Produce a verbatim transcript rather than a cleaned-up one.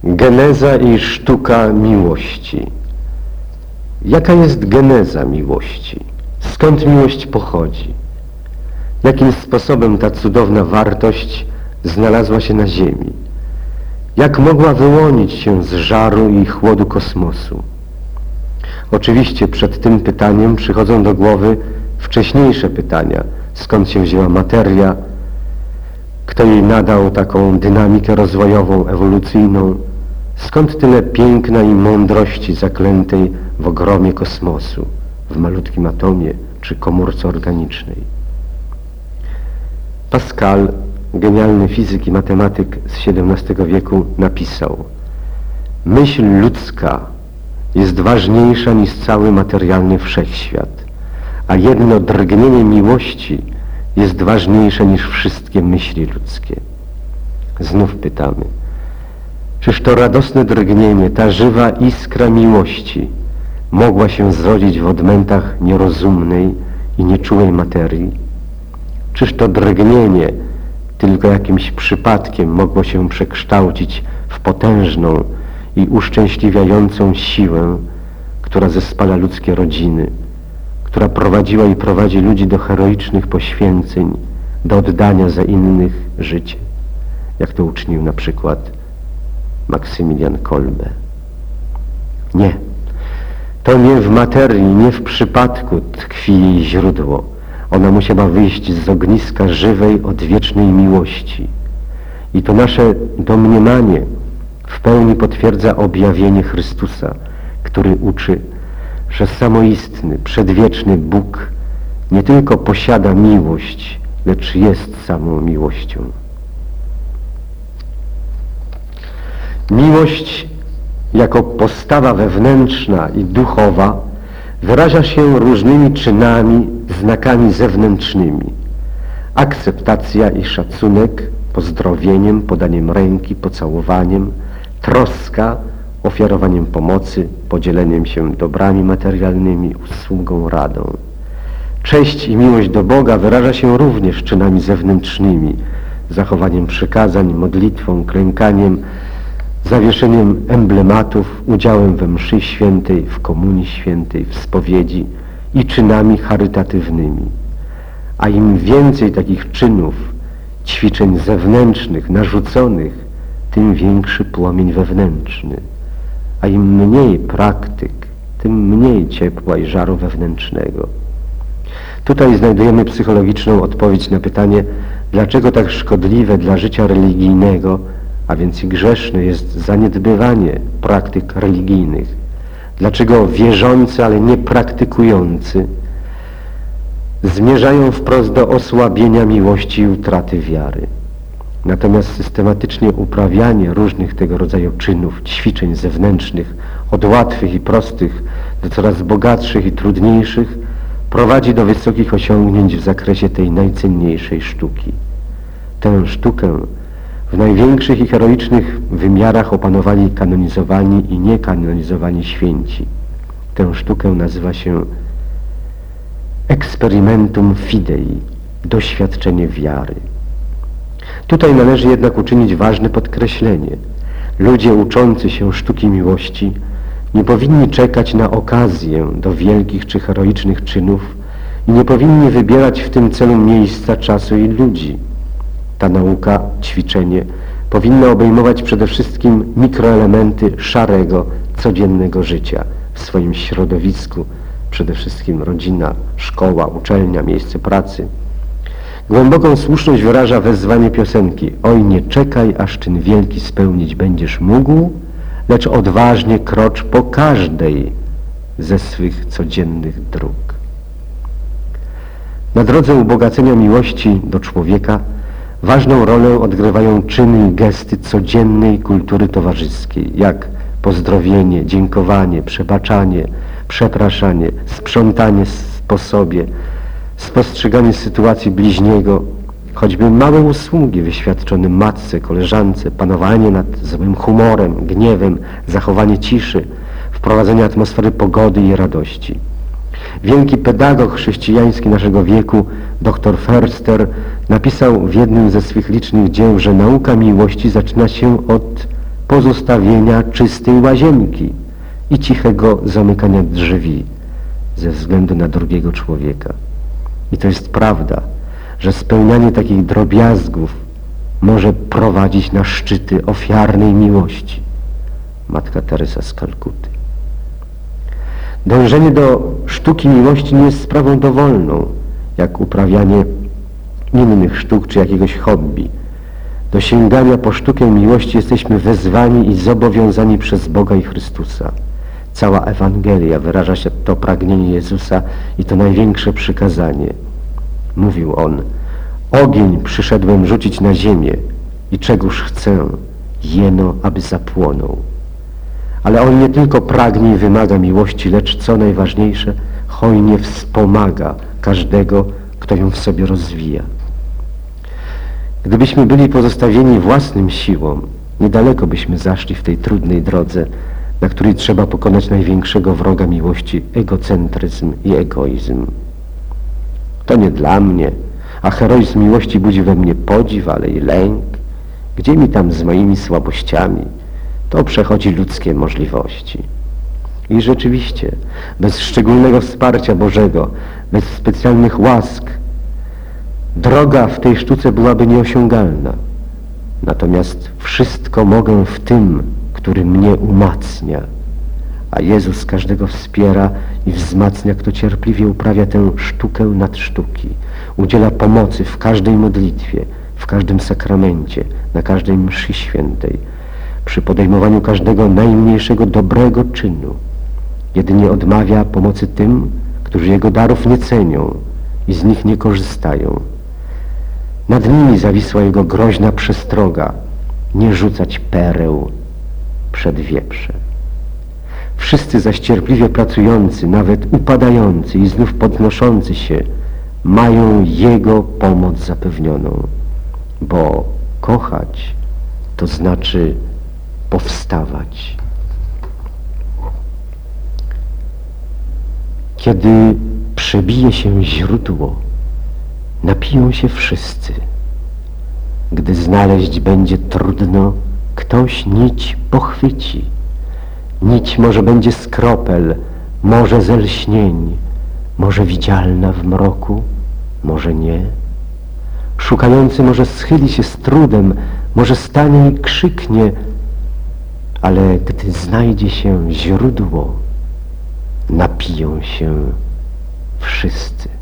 Geneza i sztuka miłości. Jaka jest geneza miłości? Skąd miłość pochodzi? Jakim sposobem ta cudowna wartość znalazła się na ziemi? Jak mogła wyłonić się z żaru i chłodu kosmosu? Oczywiście przed tym pytaniem przychodzą do głowy wcześniejsze pytania. Skąd się wzięła materia? Kto jej nadał taką dynamikę rozwojową, ewolucyjną? Skąd tyle piękna i mądrości zaklętej w ogromie kosmosu, w malutkim atomie czy komórce organicznej? Pascal, genialny fizyk i matematyk z siedemnastego wieku, napisał: myśl ludzka jest ważniejsza niż cały materialny wszechświat, a jedno drgnienie miłości jest ważniejsze niż wszystkie myśli ludzkie. Znów pytamy, czyż to radosne drgnienie, ta żywa iskra miłości mogła się zrodzić w odmętach nierozumnej i nieczułej materii? Czyż to drgnienie tylko jakimś przypadkiem mogło się przekształcić w potężną i uszczęśliwiającą siłę, która zespala ludzkie rodziny, która prowadziła i prowadzi ludzi do heroicznych poświęceń, do oddania za innych życie, jak to uczynił na przykład Maksymilian Kolbe? Nie. To nie w materii, nie w przypadku tkwi jej źródło. Ona musiała wyjść z ogniska żywej, odwiecznej miłości. I to nasze domniemanie w pełni potwierdza objawienie Chrystusa, który uczy, że samoistny, przedwieczny Bóg nie tylko posiada miłość, lecz jest samą miłością. Miłość jako postawa wewnętrzna i duchowa wyraża się różnymi czynami, znakami zewnętrznymi. Akceptacja i szacunek, pozdrowieniem, podaniem ręki, pocałowaniem, troska, ofiarowaniem pomocy, podzieleniem się dobrami materialnymi, usługą, radą. Cześć i miłość do Boga wyraża się również czynami zewnętrznymi, zachowaniem przykazań, modlitwą, klękaniem, zawieszeniem emblematów, udziałem we mszy świętej, w komunii świętej, w spowiedzi i czynami charytatywnymi. A im więcej takich czynów, ćwiczeń zewnętrznych, narzuconych, tym większy płomień wewnętrzny. A im mniej praktyk, tym mniej ciepła i żaru wewnętrznego. Tutaj znajdujemy psychologiczną odpowiedź na pytanie, dlaczego tak szkodliwe dla życia religijnego, a więc i grzeszne, jest zaniedbywanie praktyk religijnych. Dlaczego wierzący, ale nie praktykujący zmierzają wprost do osłabienia miłości i utraty wiary. Natomiast systematycznie uprawianie różnych tego rodzaju czynów, ćwiczeń zewnętrznych, od łatwych i prostych do coraz bogatszych i trudniejszych, prowadzi do wysokich osiągnięć w zakresie tej najcenniejszej sztuki. Tę sztukę w największych i heroicznych wymiarach opanowali kanonizowani i niekanonizowani święci. Tę sztukę nazywa się experimentum fidei, doświadczenie wiary. Tutaj należy jednak uczynić ważne podkreślenie. Ludzie uczący się sztuki miłości nie powinni czekać na okazję do wielkich czy heroicznych czynów i nie powinni wybierać w tym celu miejsca, czasu i ludzi. Ta nauka, ćwiczenie powinna obejmować przede wszystkim mikroelementy szarego, codziennego życia w swoim środowisku, przede wszystkim rodzina, szkoła, uczelnia, miejsce pracy. Głęboką słuszność wyraża wezwanie piosenki: oj, nie czekaj, aż czyn wielki spełnić będziesz mógł, lecz odważnie krocz po każdej ze swych codziennych dróg. Na drodze ubogacenia miłości do człowieka ważną rolę odgrywają czyny i gesty codziennej kultury towarzyskiej, jak pozdrowienie, dziękowanie, przebaczanie, przepraszanie, sprzątanie po sobie, spostrzeganie sytuacji bliźniego, choćby małe usługi wyświadczone matce, koleżance, panowanie nad złym humorem, gniewem, zachowanie ciszy, wprowadzenie atmosfery pogody i radości. Wielki pedagog chrześcijański naszego wieku, dr Förster, napisał w jednym ze swych licznych dzieł, że nauka miłości zaczyna się od pozostawienia czystej łazienki i cichego zamykania drzwi ze względu na drugiego człowieka. I to jest prawda, że spełnianie takich drobiazgów może prowadzić na szczyty ofiarnej miłości. Matka Teresa z Kalkuty. Dążenie do sztuki miłości nie jest sprawą dowolną, jak uprawianie innych sztuk czy jakiegoś hobby. Do sięgania po sztukę miłości jesteśmy wezwani i zobowiązani przez Boga i Chrystusa. Cała Ewangelia wyraża się to pragnienie Jezusa i to największe przykazanie. Mówił On: ogień przyszedłem rzucić na ziemię i czegóż chcę, jeno aby zapłonął. Ale On nie tylko pragnie i wymaga miłości, lecz co najważniejsze, hojnie wspomaga każdego, kto ją w sobie rozwija. Gdybyśmy byli pozostawieni własnym siłom, niedaleko byśmy zaszli w tej trudnej drodze, na której trzeba pokonać największego wroga miłości, egocentryzm i egoizm. To nie dla mnie, a heroizm miłości budzi we mnie podziw, ale i lęk. Gdzie mi tam z moimi słabościami? To przechodzi ludzkie możliwości. I rzeczywiście, bez szczególnego wsparcia Bożego, bez specjalnych łask, droga w tej sztuce byłaby nieosiągalna. Natomiast wszystko mogę w tym, który mnie umacnia. A Jezus każdego wspiera i wzmacnia, kto cierpliwie uprawia tę sztukę nad sztuki. Udziela pomocy w każdej modlitwie, w każdym sakramencie, na każdej mszy świętej, przy podejmowaniu każdego najmniejszego dobrego czynu. Jedynie odmawia pomocy tym, którzy Jego darów nie cenią i z nich nie korzystają. Nad nimi zawisła Jego groźna przestroga: nie rzucać pereł przed wieprze. Wszyscy zaś cierpliwie pracujący, nawet upadający i znów podnoszący się, mają Jego pomoc zapewnioną, bo kochać to znaczy powstawać. Kiedy przebije się źródło, napiją się wszyscy. Gdy znaleźć będzie trudno, ktoś nić pochwyci. Nić może będzie z kropel, może ze lśnień, może widzialna w mroku, może nie. Szukający może schyli się z trudem, może stanie i krzyknie, ale gdy znajdzie się źródło, napiją się wszyscy.